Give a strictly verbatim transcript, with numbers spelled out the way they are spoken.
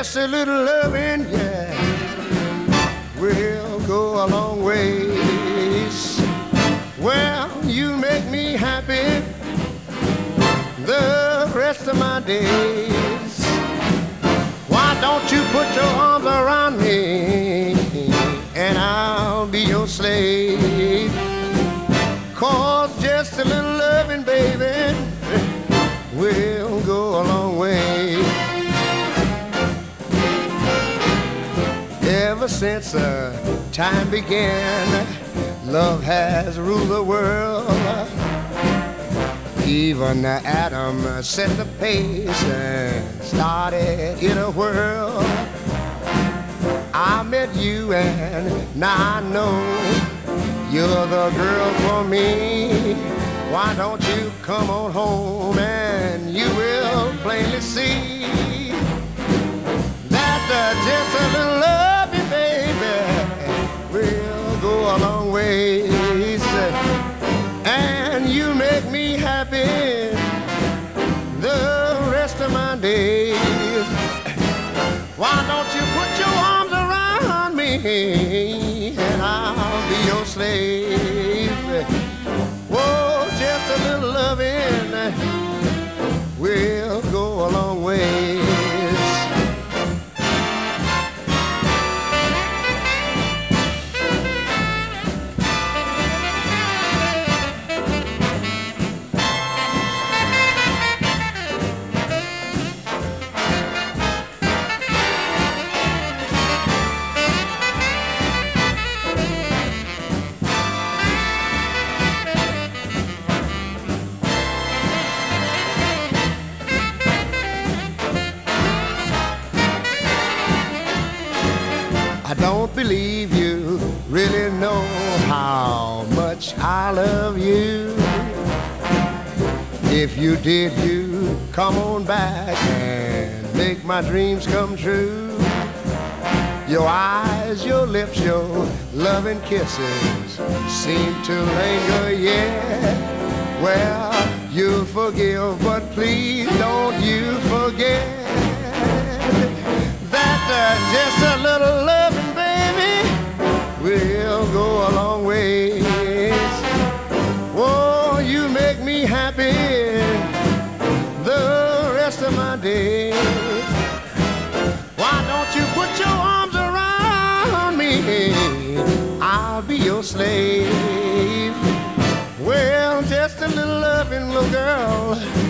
just a little loving, yeah, will go a long ways. Well, you make me happy the rest of my days. Why don't you put your arms around me and I'll be your slave? 'Cause just a little loving, baby, will go a long way. Ever since uh, time began, love has ruled the world. Even Adam set the pace and started in a whirl. I met you and now I know you're the girl for me. Why don't you come on home and you will plainly see that uh, just a little loving, baby, will go a long ways. And you make me happy the rest of my days. Why don't you put your arms around me and I'll be your slave? Whoa, just a little loving will go a long ways. I don't believe you really know how much I love you. If you did, you come on back and make my dreams come true. Your eyes, your lips, your loving kisses seem to linger, yeah. Well, you'll forgive, but please don't you forget that uh, just a little loving, baby, will go a long ways. Oh, you make me happy the rest of my days. Why don't you put your arms around me? I'll be your slave. Well, just a little loving little girl